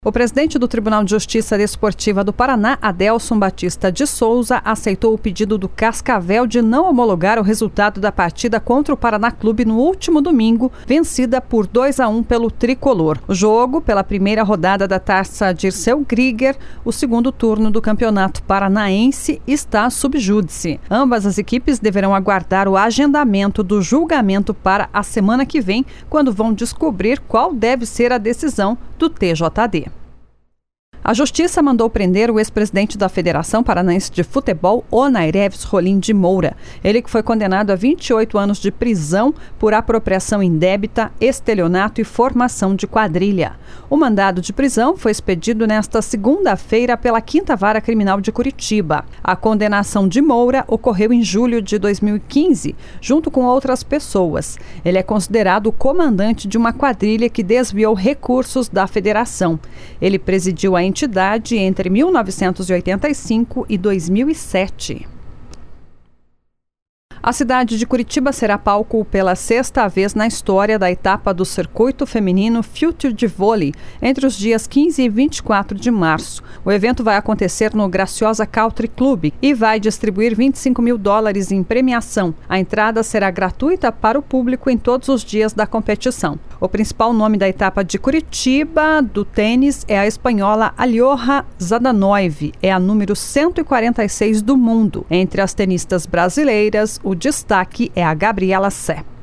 O presidente do Tribunal de Justiça Desportiva do Paraná, Adelson Batista de Souza, aceitou o pedido do Cascavel de não homologar o resultado da partida contra o Paraná Clube no último domingo, vencida por 2-1 pelo Tricolor. O jogo, pela primeira rodada da Taça Dirceu Krieger, o segundo turno do Campeonato Paranaense, está sob júdice. Ambas as equipes deverão aguardar o agendamento do julgamento para a semana que vem, quando vão descobrir qual deve ser a decisão do TJD. A Justiça mandou prender o ex-presidente da Federação Paranaense de Futebol, Onaireves Rolim de Moura. Ele que foi condenado a 28 anos de prisão por apropriação indébita, estelionato e formação de quadrilha. O mandado de prisão foi expedido nesta segunda-feira pela 5ª Vara Criminal de Curitiba. A condenação de Moura ocorreu em julho de 2015, junto com outras pessoas. Ele é considerado o comandante de uma quadrilha que desviou recursos da federação. Ele presidiu a entidade entre 1985 e 2007. A cidade de Curitiba será palco pela 6ª vez na história da etapa do circuito feminino Future de Vôlei, entre os dias 15 e 24 de março. O evento vai acontecer no Graciosa Country Club e vai distribuir $25 mil em premiação. A entrada será gratuita para o público em todos os dias da competição. O principal nome da etapa de Curitiba do tênis é a espanhola Aliorra Zadanoive, é a número 146 do mundo. Entre as tenistas brasileiras, o destaque é a Gabriela Sé.